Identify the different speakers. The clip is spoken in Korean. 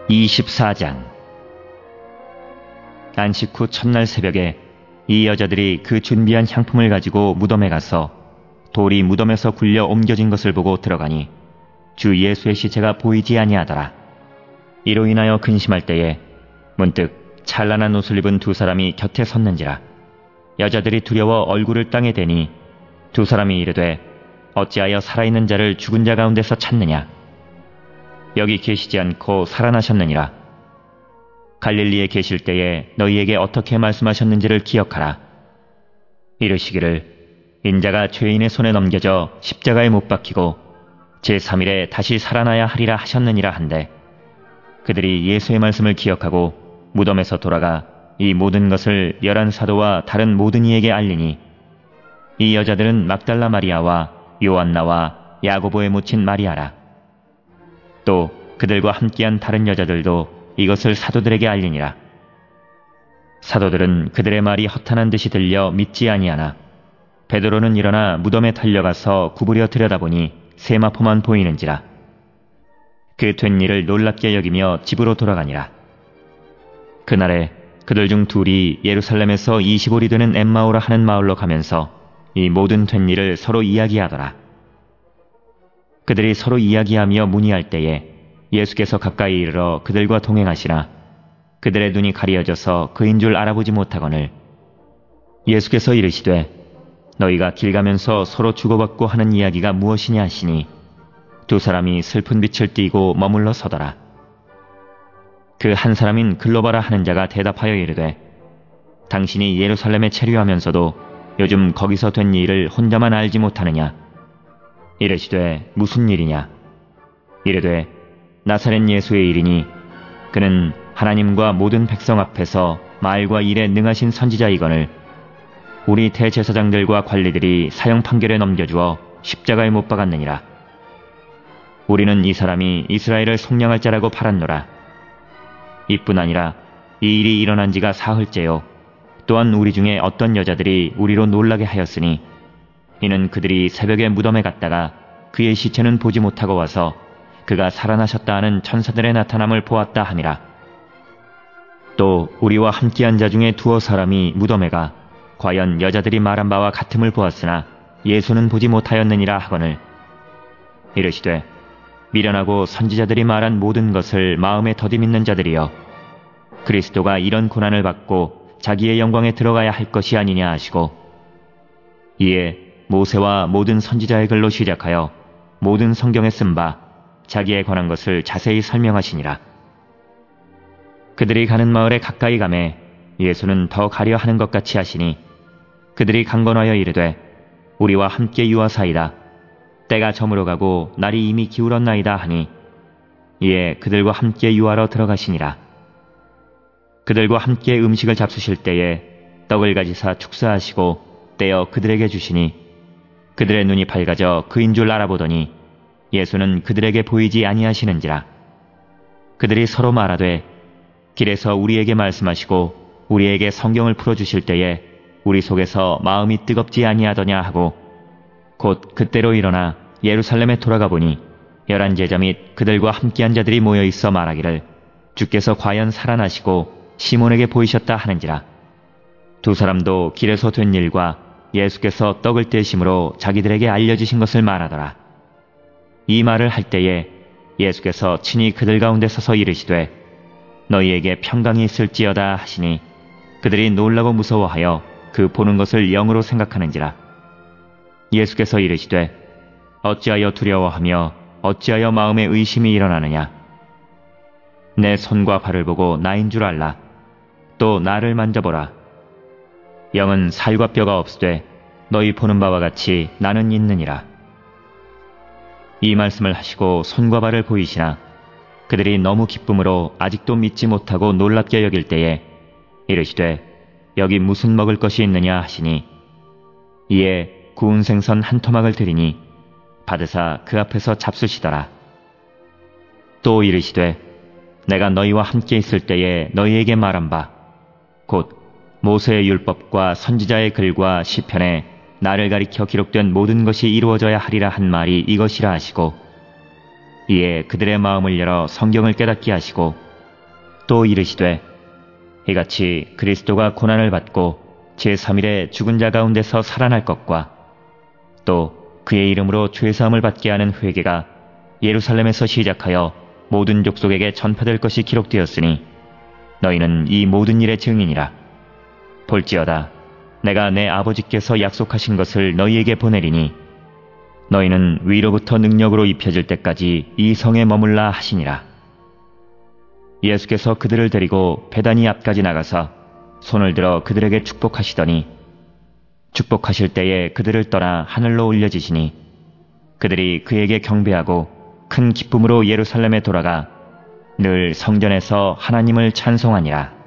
Speaker 1: 24장. 안식 후 첫날 새벽에 이 여자들이 그 준비한 향품을 가지고 무덤에 가서 돌이 무덤에서 굴려 옮겨진 것을 보고 들어가니 주 예수의 시체가 보이지 아니하더라. 이로 인하여 근심할 때에 문득 찬란한 옷을 입은 두 사람이 곁에 섰는지라. 여자들이 두려워 얼굴을 땅에 대니 두 사람이 이르되 어찌하여 살아있는 자를 죽은 자 가운데서 찾느냐. 여기 계시지 않고 살아나셨느니라. 갈릴리에 계실 때에 너희에게 어떻게 말씀하셨는지를 기억하라. 이르시기를 인자가 죄인의 손에 넘겨져 십자가에 못 박히고 제3일에 다시 살아나야 하리라 하셨느니라 한데, 그들이 예수의 말씀을 기억하고 무덤에서 돌아가 이 모든 것을 11 사도와 다른 모든 이에게 알리니, 이 여자들은 막달라 마리아와 요한나와 야고보의 모친 마리아라. 또 그들과 함께한 다른 여자들도 이것을 사도들에게 알리니라. 사도들은 그들의 말이 허탄한 듯이 들려 믿지 아니하나 베드로는 일어나 무덤에 달려가서 구부려 들여다보니 세마포만 보이는지라. 그 된 일을 놀랍게 여기며 집으로 돌아가니라. 그날에 그들 중 둘이 예루살렘에서 20올이 되는 엠마오라 하는 마을로 가면서 이 모든 된 일을 서로 이야기하더라. 그들이 서로 이야기하며 문의할 때에 예수께서 가까이 이르러 그들과 동행하시나 그들의 눈이 가리어져서 그인 줄 알아보지 못하거늘, 예수께서 이르시되 너희가 길 가면서 서로 주고받고 하는 이야기가 무엇이냐 하시니 두 사람이 슬픈 빛을 띠고 머물러 서더라. 그 한 사람인 글로바라 하는 자가 대답하여 이르되 당신이 예루살렘에 체류하면서도 요즘 거기서 된 일을 혼자만 알지 못하느냐. 이르시되 무슨 일이냐. 이르되 나사렛 예수의 일이니 그는 하나님과 모든 백성 앞에서 말과 일에 능하신 선지자이거늘 우리 대제사장들과 관리들이 사형 판결에 넘겨주어 십자가에 못 박았느니라. 우리는 이 사람이 이스라엘을 속량할 자라고 팔았노라. 이뿐 아니라 이 일이 일어난 지가 사흘째요. 또한 우리 중에 어떤 여자들이 우리로 놀라게 하였으니 이는 그들이 새벽에 무덤에 갔다가 그의 시체는 보지 못하고 와서 그가 살아나셨다 하는 천사들의 나타남을 보았다 함이라. 또 우리와 함께한 자 중에 두어 사람이 무덤에 가 과연 여자들이 말한 바와 같음을 보았으나 예수는 보지 못하였느니라 하거늘, 이르시되 미련하고 선지자들이 말한 모든 것을 마음에 더디 믿는 자들이여, 그리스도가 이런 고난을 받고 자기의 영광에 들어가야 할 것이 아니냐 하시고, 이에 모세와 모든 선지자의 글로 시작하여 모든 성경에 쓴 바 자기에 관한 것을 자세히 설명하시니라. 그들이 가는 마을에 가까이 가매 예수는 더 가려 하는 것 같이 하시니 그들이 강건하여 이르되 우리와 함께 유하사이다. 때가 저물어 가고 날이 이미 기울었나이다 하니, 이에 그들과 함께 유하러 들어가시니라. 그들과 함께 음식을 잡수실 때에 떡을 가지사 축사하시고 떼어 그들에게 주시니 그들의 눈이 밝아져 그인 줄 알아보더니 예수는 그들에게 보이지 아니하시는지라. 그들이 서로 말하되 길에서 우리에게 말씀하시고 우리에게 성경을 풀어주실 때에 우리 속에서 마음이 뜨겁지 아니하더냐 하고, 곧 그때로 일어나 예루살렘에 돌아가 보니 11 제자 및 그들과 함께한 자들이 모여 있어 말하기를 주께서 과연 살아나시고 시몬에게 보이셨다 하는지라. 두 사람도 길에서 된 일과 예수께서 떡을 떼심으로 자기들에게 알려주신 것을 말하더라. 이 말을 할 때에 예수께서 친히 그들 가운데 서서 이르시되 너희에게 평강이 있을지어다 하시니 그들이 놀라고 무서워하여 그 보는 것을 영으로 생각하는지라. 예수께서 이르시되 어찌하여 두려워하며 어찌하여 마음에 의심이 일어나느냐. 내 손과 발을 보고 나인 줄 알라. 또 나를 만져보라. 영은 살과 뼈가 없으되 너희 보는 바와 같이 나는 있느니라. 이 말씀을 하시고 손과 발을 보이시나 그들이 너무 기쁨으로 아직도 믿지 못하고 놀랍게 여길 때에 이르시되 여기 무슨 먹을 것이 있느냐 하시니, 이에 구운 생선 한 토막을 드리니 받으사 그 앞에서 잡수시더라. 또 이르시되 내가 너희와 함께 있을 때에 너희에게 말한 바 곧 모세의 율법과 선지자의 글과 시편에 나를 가리켜 기록된 모든 것이 이루어져야 하리라 한 말이 이것이라 하시고, 이에 그들의 마음을 열어 성경을 깨닫게 하시고 또 이르시되 이같이 그리스도가 고난을 받고 제3일에 죽은 자 가운데서 살아날 것과 또 그의 이름으로 죄사함을 받게 하는 회개가 예루살렘에서 시작하여 모든 족속에게 전파될 것이 기록되었으니 너희는 이 모든 일의 증인이라. 볼지어다 내가 내 아버지께서 약속하신 것을 너희에게 보내리니 너희는 위로부터 능력으로 입혀질 때까지 이 성에 머물라 하시니라. 예수께서 그들을 데리고 베다니 앞까지 나가서 손을 들어 그들에게 축복하시더니 축복하실 때에 그들을 떠나 하늘로 올려지시니 그들이 그에게 경배하고 큰 기쁨으로 예루살렘에 돌아가 늘 성전에서 하나님을 찬송하니라.